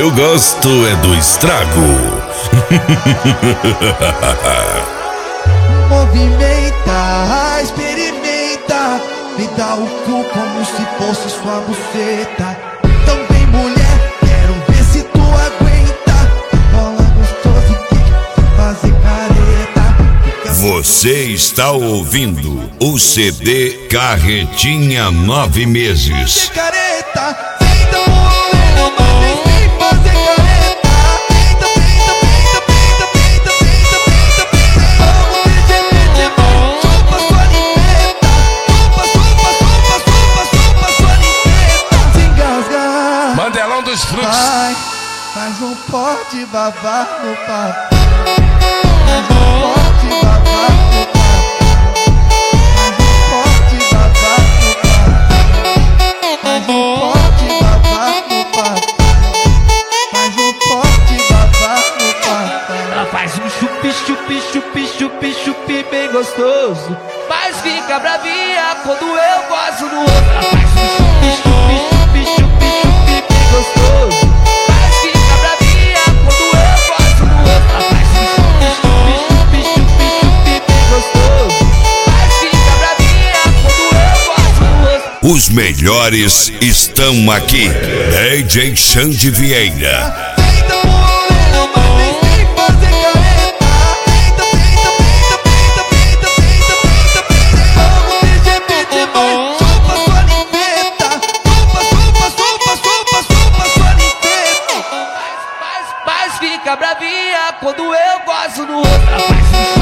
Eu gosto é do estrago. Movimenta, experimenta, me dá o cu como se fosse sua buceta. Então vem mulher, quero ver se tu aguenta. Bola gostoso que fazer careta. Você está ouvindo o CD Carretinha 9 Meses. Careta, feita morena, mas sem fazer careta. Feita, feita, feita, feita, feita, feita, feita, feita. Vamos de chupa sua limpeta. Chupa, chupa, chupa, chupa, chupa sua limpeta. Se engasga, Mandelão dos frutos. vai, mas não pode babar no papo. Mas não pode babar no papo. Mas não pode babar no papo. Mas não pode babar no papo. Mas não pode babar no papo. Ela faz um chupi, chupi, chupi, chupi, chupi bem gostoso, mas fica bravinha quando eu gosto no outro. Ela faz um chupi, chupi, chupi, chupi, chupi bem gostoso, mas fica bravinha quando eu gosto no outro. Ela faz um chupi, chupi, chupi, chupi, chupi bem gostoso, mas fica bravinha quando eu gosto no outro. Os melhores estão aqui. DJ Xande Vieira. Feita morena, mas sem fazer careta. Feita, feita, feita, feita, feita, feita, feita, feita. Vamos LGBT, vai, chupa sua limpeta. Chupa, chupa, chupa, chupa, chupa sua limpeta. Mas fica bravinha quando eu gosto no outro. Ela faz um